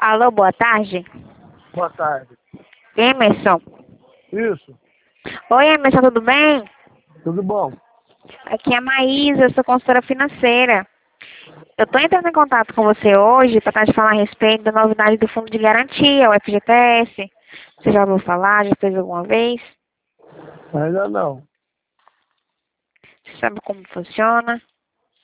Alô, boa tarde. Boa tarde. Emerson. Isso, Oi, Emerson, tudo bem? tudo bom? Aqui é a Maísa, eu sou consultora financeira. Eu estou entrando em contato com você hoje para te falar a respeito da novidade do Fundo de Garantia, o FGTS. Você já ouviu falar? Já fez alguma vez? Ainda não. Você sabe como funciona?